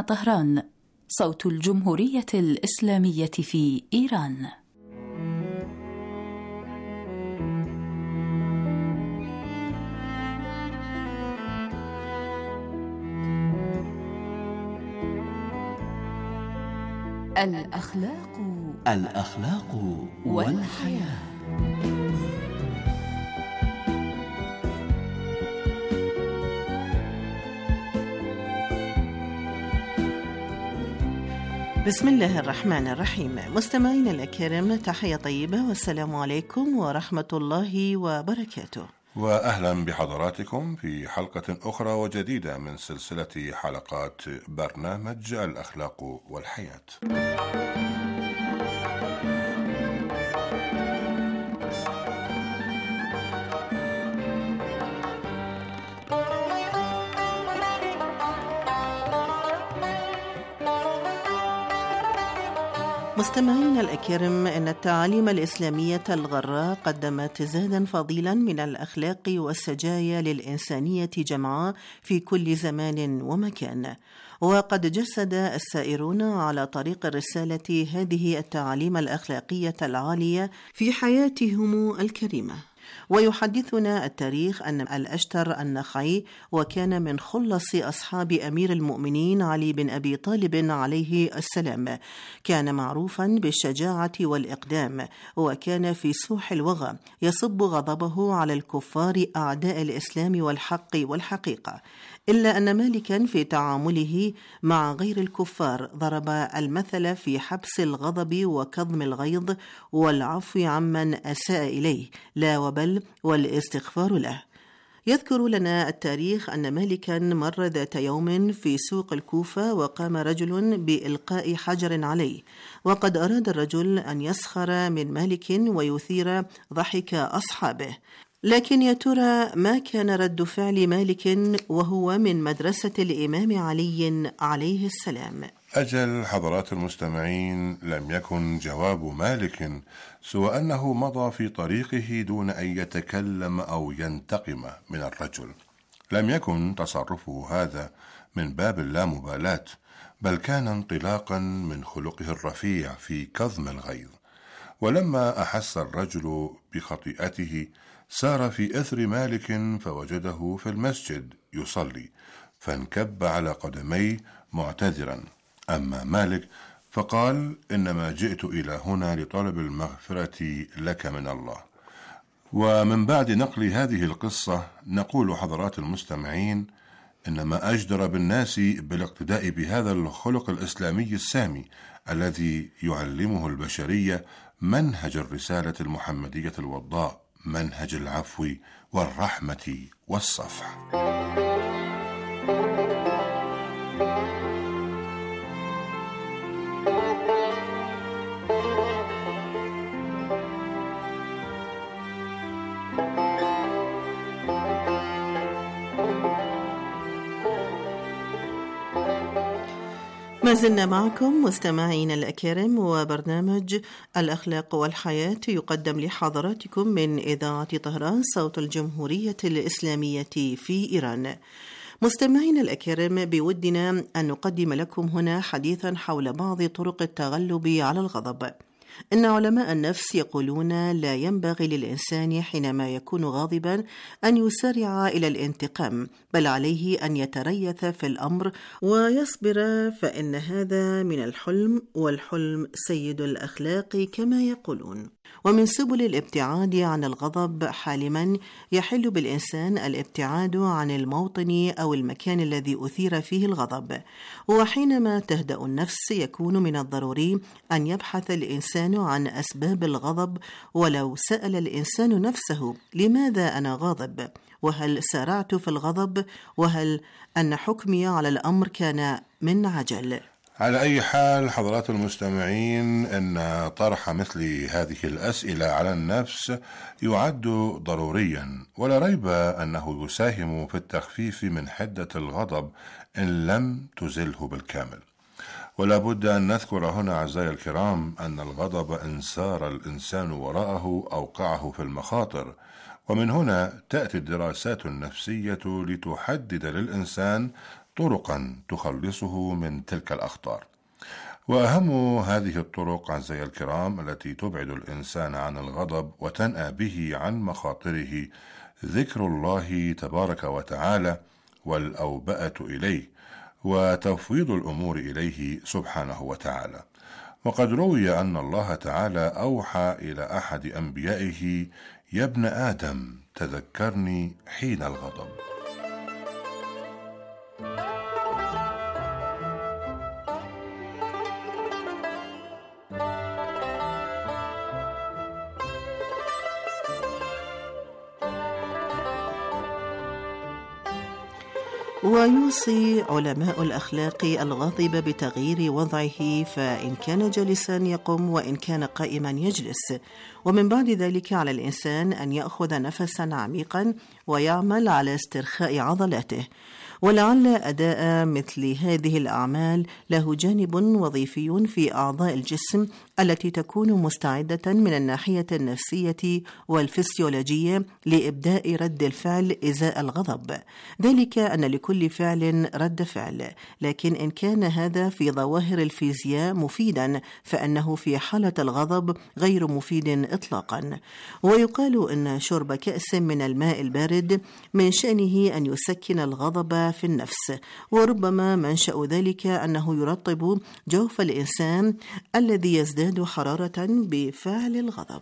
طهران، صوت الجمهورية الإسلامية في إيران. الأخلاق الأخلاق والحياة. بسم الله الرحمن الرحيم. مستمعينا الأكارم، تحية طيبة والسلام عليكم ورحمة الله وبركاته، وأهلا بحضراتكم في حلقة أخرى وجديدة من سلسلة حلقات برنامج الأخلاق والحياة. مستمعينا الأكارم، إن التعاليم الإسلامية الغراء قدمت زادا فضيلا من الأخلاق والسجايا للإنسانية جمعاء في كل زمان ومكان، وقد جسد السائرون على طريق الرسالة هذه التعاليم الأخلاقية العالية في حياتهم الكريمة. ويحدثنا التاريخ أن الأشتر النخعي، وكان من خلص أصحاب أمير المؤمنين علي بن أبي طالب عليه السلام، كان معروفا بالشجاعة والإقدام، وكان في سوح الوغى يصب غضبه على الكفار أعداء الإسلام والحق والحقيقة، إلا أن مالكا في تعامله مع غير الكفار ضرب المثل في حبس الغضب وكظم الغيظ والعفو عمن أساء إليه، لا وبل والاستغفار له. يذكر لنا التاريخ أن مالكا مر ذات يوم في سوق الكوفة، وقام رجل بإلقاء حجر عليه، وقد أراد الرجل أن يسخر من مالك ويثير ضحك أصحابه، لكن يا ترى ما كان رد فعل مالك وهو من مدرسة الإمام علي عليه السلام؟ أجل حضرات المستمعين، لم يكن جواب مالك سوى أنه مضى في طريقه دون أن يتكلم أو ينتقم من الرجل. لم يكن تصرفه هذا من باب اللامبالاة، بل كان انطلاقا من خلقه الرفيع في كظم الغيظ. ولما أحس الرجل بخطيئته سار في إثر مالك فوجده في المسجد يصلي، فانكب على قدميه معتذرا. أما مالك فقال: إنما جئت إلى هنا لطلب المغفرة لك من الله. ومن بعد نقل هذه القصة نقول حضرات المستمعين إن ما أجدر بالناس بالاقتداء بهذا الخلق الإسلامي السامي الذي يعلمه البشرية منهج الرسالة المحمدية الوضاء، منهج العفو والرحمة والصفح. ما زلنا معكم مستمعين الأكارم، وبرنامج الأخلاق والحياة يقدم لحضراتكم من إذاعة طهران، صوت الجمهورية الإسلامية في إيران. مستمعين الأكارم، بودنا أن نقدم لكم هنا حديثا حول بعض طرق التغلب على الغضب. إن علماء النفس يقولون لا ينبغي للإنسان حينما يكون غاضبا أن يسارع إلى الانتقام، بل عليه أن يتريث في الأمر ويصبر، فإن هذا من الحلم، والحلم سيد الأخلاق كما يقولون. ومن سبل الابتعاد عن الغضب حالما يحل بالإنسان الابتعاد عن الموطن أو المكان الذي أثير فيه الغضب. وحينما تهدأ النفس يكون من الضروري أن يبحث الإنسان عن أسباب الغضب، ولو سأل الإنسان نفسه: لماذا أنا غاضب؟ وهل سارعت في الغضب؟ وهل أن حكمي على الأمر كان من عجل؟ على أي حال حضرات المستمعين، أن طرح مثل هذه الأسئلة على النفس يعد ضروريا، ولا ريب أنه يساهم في التخفيف من حدة الغضب إن لم تزله بالكامل. ولا بد أن نذكر هنا أعزائي الكرام أن الغضب إن سار الإنسان وراءه أوقعه في المخاطر، ومن هنا تأتي الدراسات النفسية لتحدد للإنسان طرقا تخلصه من تلك الأخطار. وأهم هذه الطرق أعزائي الكرام التي تبعد الإنسان عن الغضب وتنأى به عن مخاطره ذكر الله تبارك وتعالى والأوبئة إليه وتفويض الأمور إليه سبحانه وتعالى. وقد روي أن الله تعالى أوحى إلى أحد أنبيائه: يا ابن آدم تذكرني حين الغضب. ويوصي علماء الأخلاق الغاضب بتغيير وضعه، فإن كان جالسا يقوم وإن كان قائما يجلس. ومن بعد ذلك على الإنسان أن يأخذ نفسا عميقا ويعمل على استرخاء عضلاته. ولعل أداء مثل هذه الأعمال له جانب وظيفي في أعضاء الجسم التي تكون مستعدة من الناحية النفسية والفسيولوجية لإبداء رد الفعل إزاء الغضب، ذلك أن لكل فعل رد فعل، لكن إن كان هذا في ظواهر الفيزياء مفيدا فإنه في حالة الغضب غير مفيد إطلاقا. ويقال أن شرب كأس من الماء البارد من شأنه أن يسكن الغضب في النفس، وربما منشأ ذلك أنه يرطب جوف الإنسان الذي يزداد حرارة بفعل الغضب.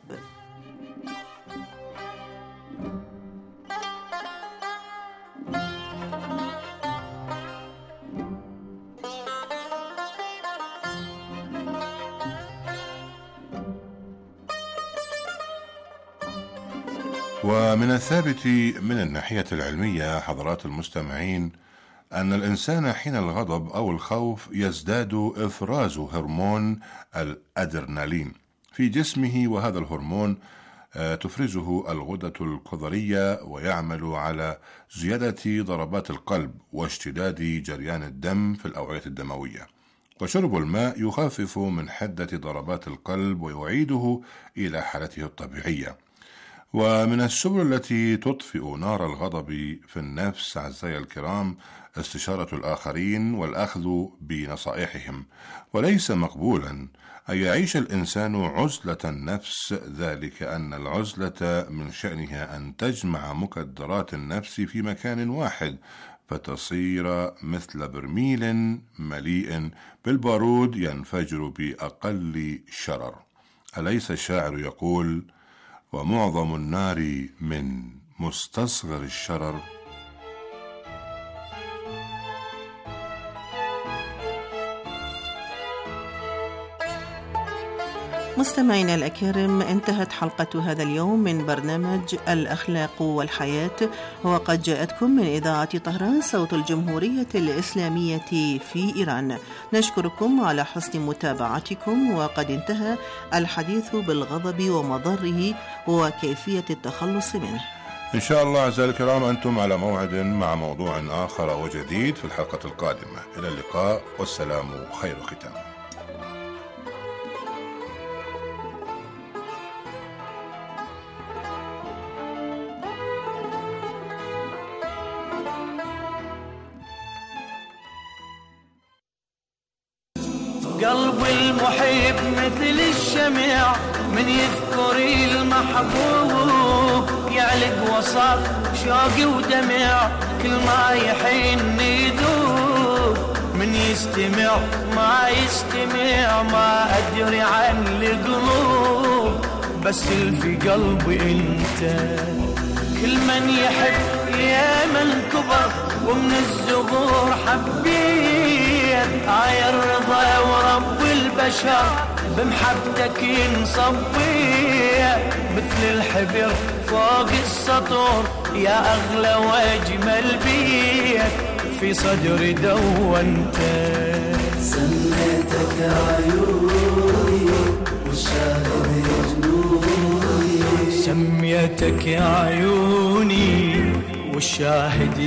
ومن الثابت من الناحية العلمية حضرات المستمعين أن الإنسان حين الغضب أو الخوف يزداد إفراز هرمون الأدرينالين في جسمه، وهذا الهرمون تفرزه الغدة الكظرية ويعمل على زيادة ضربات القلب واشتداد جريان الدم في الأوعية الدموية. وشرب الماء يخفف من حدة ضربات القلب ويعيده إلى حالته الطبيعية. ومن السبل التي تطفئ نار الغضب في النفس أعزائي الكرام استشارة الآخرين والأخذ بنصائحهم. وليس مقبولا أن يعيش الإنسان عزلة النفس، ذلك أن العزلة من شأنها أن تجمع مكدرات النفس في مكان واحد فتصير مثل برميل مليء بالبارود ينفجر بأقل شرر. أليس الشاعر يقول: ومعظم النار من مستصغر الشرر؟ مستمعينا الأكارم، انتهت حلقة هذا اليوم من برنامج الأخلاق والحياة، وقد جاءتكم من إذاعة طهران صوت الجمهورية الإسلامية في إيران. نشكركم على حسن متابعتكم، وقد انتهى الحديث بالغضب ومضره وكيفية التخلص منه. إن شاء الله أعزائي الكرام أنتم على موعد مع موضوع آخر وجديد في الحلقة القادمة. إلى اللقاء والسلام خير ختام. قلب المحب مثل الشمع من يذكر المحبوب يعلق وسط شوقي ودمع كل ما يحن يذوب من يستمع ما يستمع ما أدري عن القلوب بس اللي في قلبي انت كل من يحب يا من كبر ومن الزهور حبيت آي الرضا ورب البشر بمحبتك ينصبي مثل الحبر فوق السطور يا أغلى وأجمل بيت في صدري دونت سميتك عيوني والشاهد جنوني سميتك يا عيوني والشاهد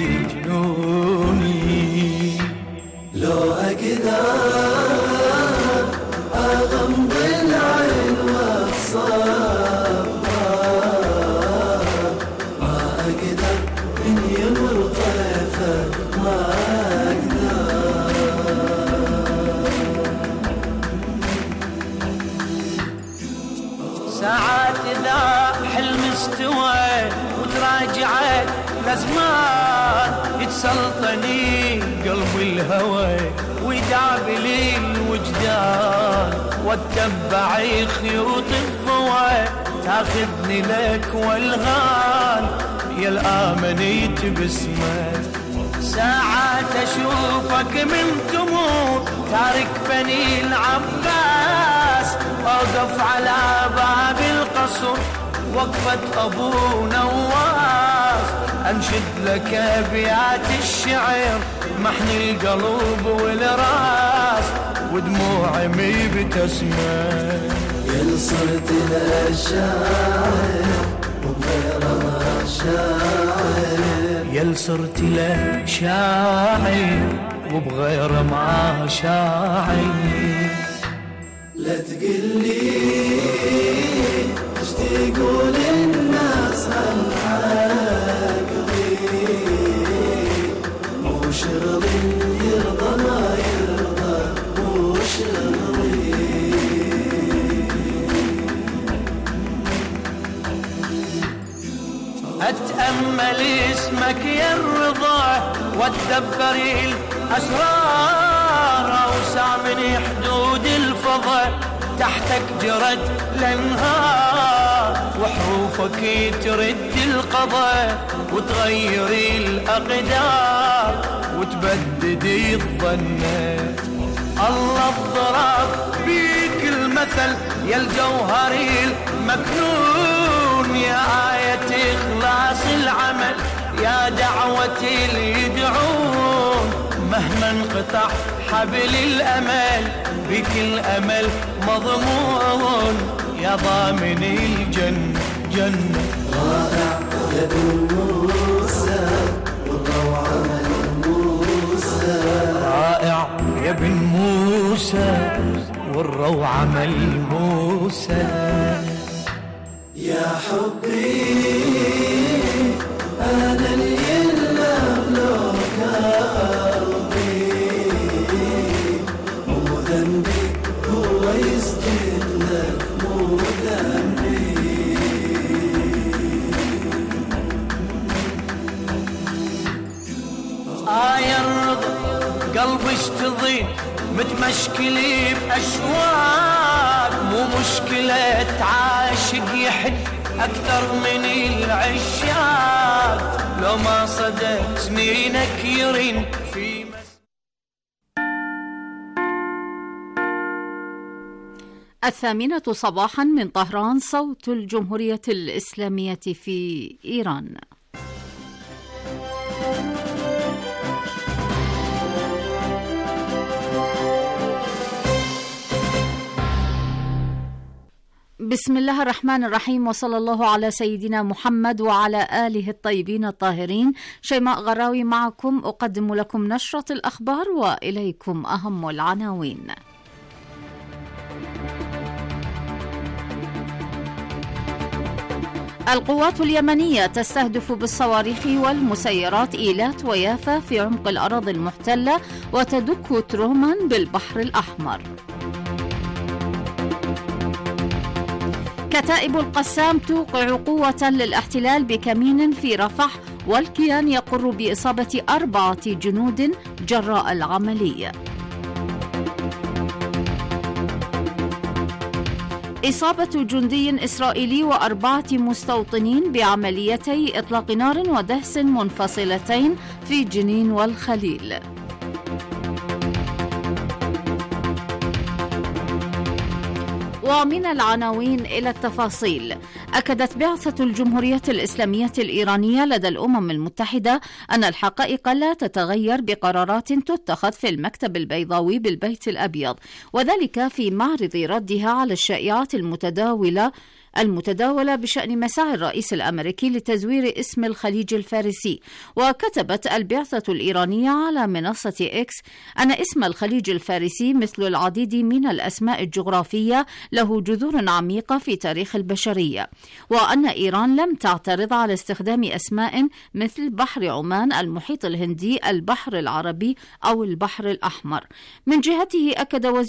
جنوني لو أقدر أغمض العين والصبر ما أقدر إن يمر طيفك ما أقدر استوى وتراجعت لزمان يتسلطني قلب الهوى ويدعب لي الوجدان واتبع خيوط الضوى تاخذني لك والغان يا الآمنيت باسمك ساعات أشوفك من تمور تارك بني العباس أوقف على باب القصر وقفة أبو نواس أنشد لك أبيات الشعر محني القلب والراس ودموعي مي بتسمع يا صرت للشاعر وغير ما شاعر يا صرت له شاعر وبغير ما شاعر لا تقلي ايش تقول الناس هالحق مو شغلي يرضى ما يرضى مو شغلي أتأمل اسمك يا الرضا واتدبر الأسرار أوسع من حدود الفضاء تحتك جرت الأنهار وحروفك ترد القضاء وتغير الأقدار وتبدد الظنات الله الضرب بيك المثل يا الجوهر المكنون يا آية إخلاص العمل يا دعوة اللي يدعون مهما انقطع حبل الأمل بك الأمل مضمون يا ضامن الجنة جنة رائع يا ابن موسى والروعة من موسى رائع يا ابن موسى والروعة ملموسة يا حبي أنا اللي لك قلبي مو ذنبي هو يسجد لك مو ذنبي آه يا الرضا قلبي اشتضي متمشكلي بأشواق مو مشكلة عاشق يحب أكثر من العشاق لو ما صدق سنينك يرين في مس... الثامنة صباحا من طهران صوت الجمهورية الإسلامية في إيران. بسم الله الرحمن الرحيم وصلى الله على سيدنا محمد وعلى آله الطيبين الطاهرين. شيماء غراوي معكم أقدم لكم نشرة الأخبار وإليكم أهم العناوين. القوات اليمنية تستهدف بالصواريخ والمسيرات إيلات ويافا في عمق الأراضي المحتلة وتدك ترومان بالبحر الأحمر. كتائب القسام توقع قوة للاحتلال بكمين في رفح والكيان يقر بإصابة أربعة جنود جراء العملية. إصابة جندي إسرائيلي وأربعة مستوطنين بعمليتي إطلاق نار ودهس منفصلتين في جنين والخليل. ومن العناوين إلى التفاصيل. أكدت بعثة الجمهورية الإسلامية الإيرانية لدى الأمم المتحدة أن الحقائق لا تتغير بقرارات تتخذ في المكتب البيضاوي بالبيت الأبيض، وذلك في معرض ردها على الشائعات المتداولة المتداولة بشأن مساعي الرئيس الأمريكي لتزوير اسم الخليج الفارسي. وكتبت البعثة الإيرانية على منصة إكس أن اسم الخليج الفارسي مثل العديد من الأسماء الجغرافية له جذور عميقة في تاريخ البشرية، وأن إيران لم تعترض على استخدام أسماء مثل بحر عمان، المحيط الهندي، البحر العربي أو البحر الأحمر. من جهته أكد وزير